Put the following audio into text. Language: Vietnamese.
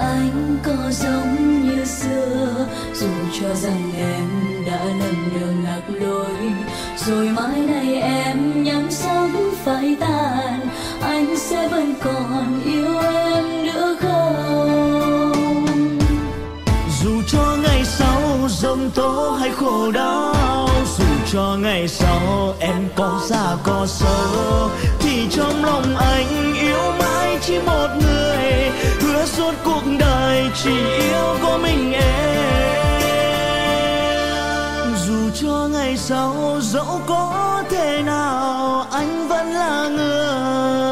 anh có giống như xưa, dù cho rằng em đã lầm đường lạc lối, rồi mai này em nhắm sống phải tàn, anh sẽ vẫn còn yêu em nữa không? Dù cho ngày sau giông tố hay khổ đau, dù cho ngày sau em có già có xấu, thì trong lòng anh yêu mãi chỉ một người, hứa suốt cuộc đời chỉ yêu có mình em. Dù cho ngày sau dẫu có thể nào anh vẫn là người